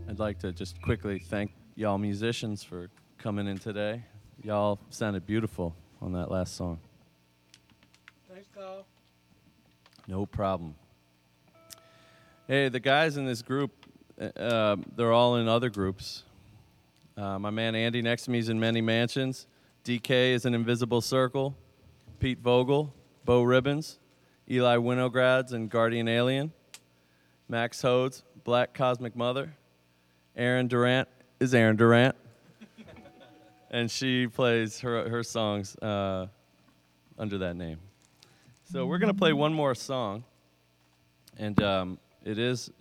I'd like to just quickly thank y'all musicians for coming in today. Y'all sounded beautiful on that last song. Thanks, Kyle. No problem. Hey, the guys in this group, they're all in other groups. My man Andy next to me is in Many Mansions. DK is in Invisible Circle. Pete Vogel, Bo Ribbons. Eli Winograd's in Guardian Alien. Max Hodes, Black Cosmic Mother. Aaron Durant is Aaron Durant. And she plays her songs under that name. So we're gonna play one more song, and it's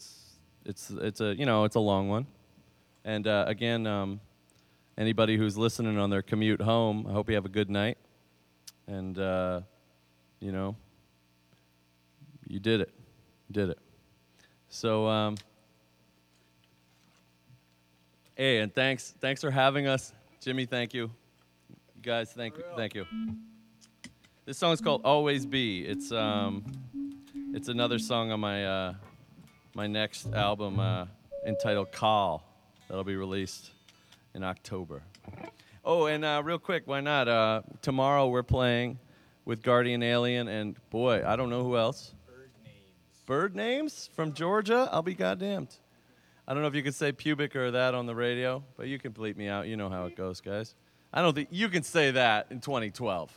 a long one, and again, anybody who's listening on their commute home, I hope you have a good night, and you did it. So hey, and thanks for having us, Jimmy. Thank you, you guys. Thank you. This song is called "Always Be." It's another song on my my next album entitled "Call" that'll be released in October. Oh, and real quick, why not? Tomorrow we're playing with Guardian Alien and boy, I don't know who else. Bird Names from Georgia. I'll be goddamned. I don't know if you can say pubic or that on the radio, but you can bleep me out. You know how it goes, guys. I don't think you can say that in 2012.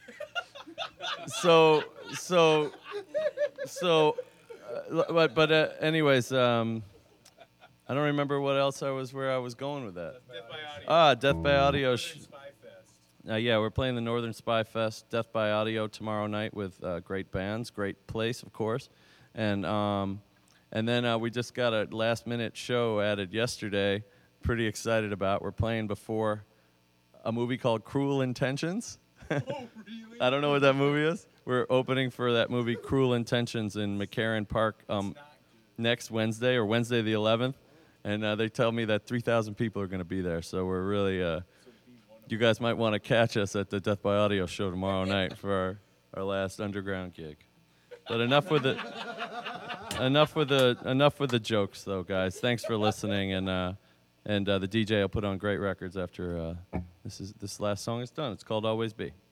Anyways, I don't remember where I was going with that. Death by Audio. Death by Audio. Spy Fest. Yeah, we're playing the Northern Spy Fest, Death by Audio tomorrow night with great bands, great place, of course, and then we just got a last-minute show added yesterday. Pretty excited about. We're playing before a movie called Cruel Intentions. Oh, really? I don't know what that movie is. We're opening for that movie Cruel Intentions in McCarran Park next Wednesday or Wednesday the 11th, and they tell me that 3,000 people are going to be there. So we're really, you guys might want to catch us at the Death by Audio show tomorrow night for our last underground gig. But enough with the jokes, though, guys. Thanks for listening, and the DJ will put on great records after this last song is done. It's called "Always Be."